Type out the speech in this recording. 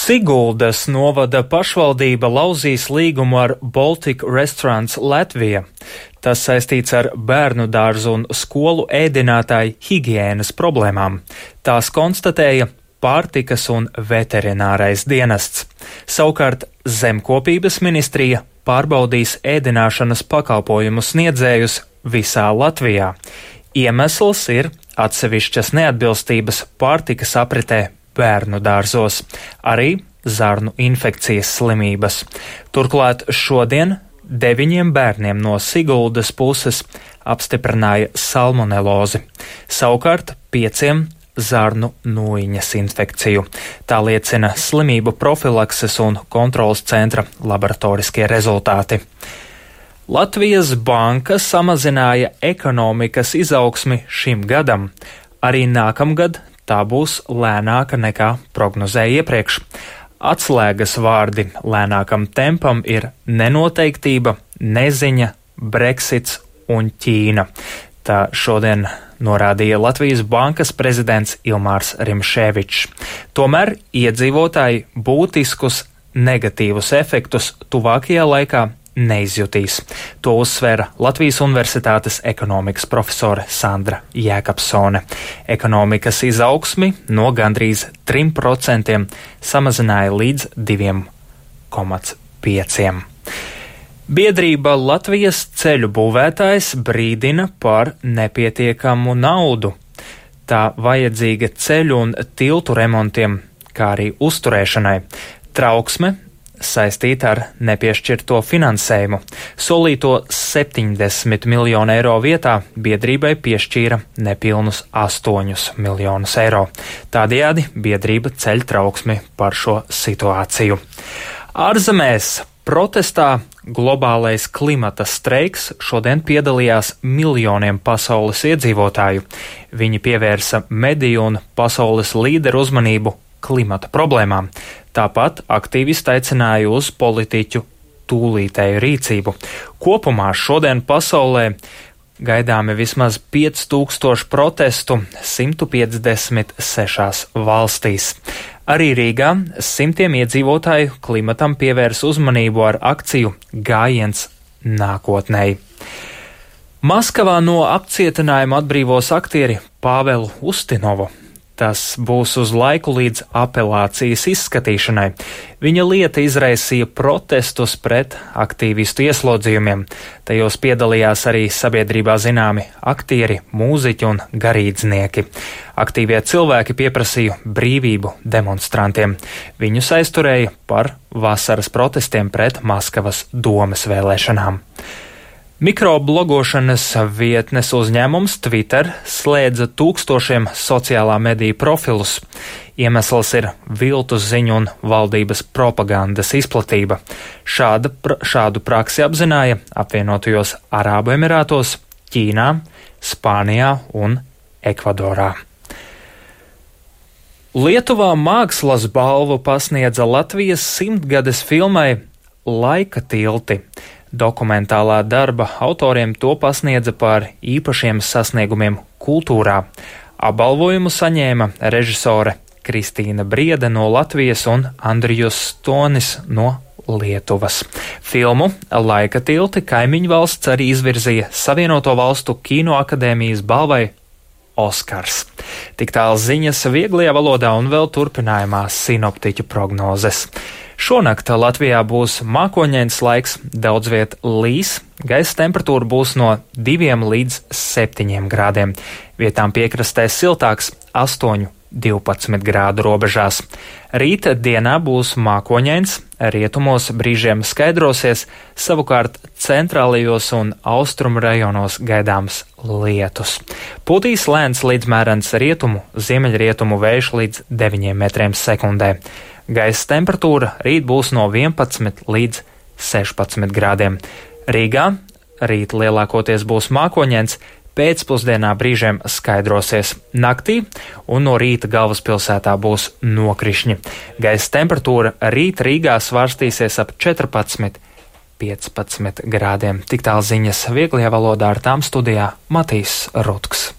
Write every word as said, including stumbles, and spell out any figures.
Siguldas novada pašvaldība lauzīs līgumu ar Baltic Restaurants Latvija. Tas saistīts ar bērnu dārzu un skolu ēdinātāju higiēnas problēmām. Tās konstatēja pārtikas un veterinārais dienests. Savukārt Zemkopības ministrija pārbaudīs ēdināšanas pakalpojumu sniedzējus visā Latvijā. Iemesls ir atsevišķas neatbilstības pārtikas apritē bērnu dārzos, arī zarnu infekcijas slimības. Turklāt šodien deviņiem bērniem no Siguldas puses apstiprināja salmonelozi, savukārt pieciem zarnu nūjiņas infekciju. Tā liecina slimību profilakses un kontrolas centra laboratoriskie rezultāti. Latvijas banka samazināja ekonomikas izaugsmi šim gadam. Arī nākamgad tā būs lēnāka nekā prognozēja iepriekš. Atslēgas vārdi lēnākam tempam ir nenoteiktība, neziņa, Brexits un Ķīna. Tā šodien norādīja Latvijas bankas prezidents Ilmārs Rimšēvičs. Tomēr iedzīvotāji būtiskus negatīvus efektus tuvākajā laikā neizjutīs. To uzsvēra Latvijas Universitātes ekonomikas profesore Sandra Jēkabsone. Ekonomikas izaugsmi no gandrīz trim procentiem samazināja līdz diviem komats pieciem. Biedrība Latvijas ceļu būvētājs brīdina par nepietiekamu naudu. Tā vajadzīga ceļu un tiltu remontiem, kā arī uzturēšanai. Trauksme saistīta ar nepiešķirto finansējumu. Solīto septiņdesmit miljonu eiro vietā biedrībai piešķīra nepilnus astoņus miljonus eiro. Tādējādi biedrība ceļ trauksmi par šo situāciju. Ārzemēs protestā globālais klimata streiks šodien piedalījās miljoniem pasaules iedzīvotāju. Viņi pievērsa mediju un pasaules līderu uzmanību klimata problēmām. Tāpat aktīvisti aicināja uz politiķu tūlītēju rīcību. Kopumā šodien pasaulē gaidāmi vismaz pieci tūkstoši protestu simts piecdesmit sešās valstīs. Arī Rīgā simtiem iedzīvotāju klimatam pievērs uzmanību ar akciju Gājiens nākotnei. Maskavā no apcietinājuma atbrīvos aktieri Pāvelu Ustinovu. Tas būs uz laiku līdz apelācijas izskatīšanai. Viņa lieta izraisīja protestus pret aktīvistu ieslodzījumiem. Tajos piedalījās arī sabiedrībā zināmi aktieri, mūziķi un garīdznieki. Aktīvie cilvēki pieprasīja brīvību demonstrantiem. Viņus aizturēja par vasaras protestiem pret Maskavas domes vēlēšanām. Mikroblogošanas vietnes uzņēmums Twitter slēdza tūkstošiem sociālā mediju profilus. Iemesls ir viltus ziņu un valdības propagandas izplatība. Šāda, pr- šādu praksi apzināja apvienotajos Arābu Emirātos, Ķīnā, Spānijā un Ekvadorā. Lietuvā mākslas balvu pasniedza Latvijas simtgades filmai Laika tilti. Dokumentālā darba autoriem to pasniedza par īpašiem sasniegumiem kultūrā. Apbalvojumu saņēma režisore Kristīna Briede no Latvijas un Andrijus Stonis no Lietuvas. Filmu Laika tilti kaimiņu valsts arī izvirzīja Savienoto valstu kinoakadēmijas balvai Oskars. Tik tālu ziņas vieglajā valodā un vēl turpinājumā sinoptiķu prognozes. Šonakt Latvijā būs mākoņains laiks, daudz viet līs, gaisa temperatūra būs no diviem līdz septiņiem grādiem. Vietām piekrastē siltāks astoņu līdz divpadsmit grādu robežās. Rīta dienā būs mākoņains, rietumos brīžiem skaidrosies, savukārt centrālajos un austrumu rajonos gaidāms lietus. Pūtīs lēns līdz mērens rietumu, ziemeļrietumu vējš līdz deviņiem metriem sekundē. Gaisa temperatūra rīt būs no vienpadsmit līdz sešpadsmit grādiem. Rīgā rīt lielākoties būs mākoņains, pēcpusdienā brīžiem skaidrosies naktī un no rīta galvaspilsētā būs nokrišņi. Gaisa temperatūra rīt Rīgā svārstīsies ap četrpadsmit līdz piecpadsmit grādiem. Tik tālu ziņas vieglajā valodā, ar tām studijā Matīs Rutks.